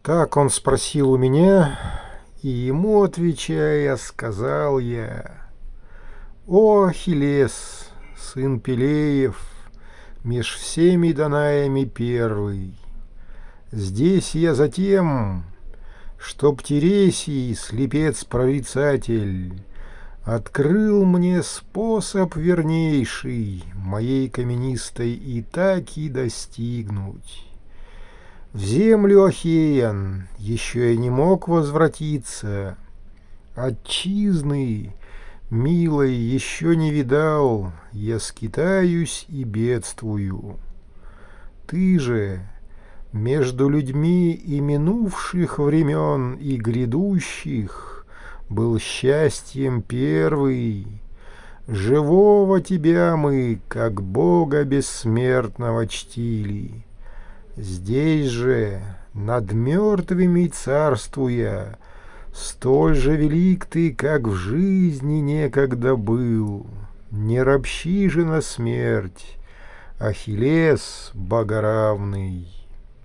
Так он спросил у меня, и ему, отвечая, сказал я: «О, Ахиллес, сын Пелеев, меж всеми Данаями первый, здесь я затем, чтоб Тересий, слепец-прорицатель, открыл мне способ вернейший моей каменистой Итаки достигнуть. В землю Ахеян еще я не мог возвратиться, отчизны милой еще не видал, я скитаюсь и бедствую. Ты же между людьми и минувших времен, и грядущих был счастьем первый. Живого тебя мы, как Бога бессмертного, чтили. Здесь же, над мертвыми царствуя, столь же велик ты, как в жизни некогда был. Не ропщи же на смерть, Ахиллес богоравный».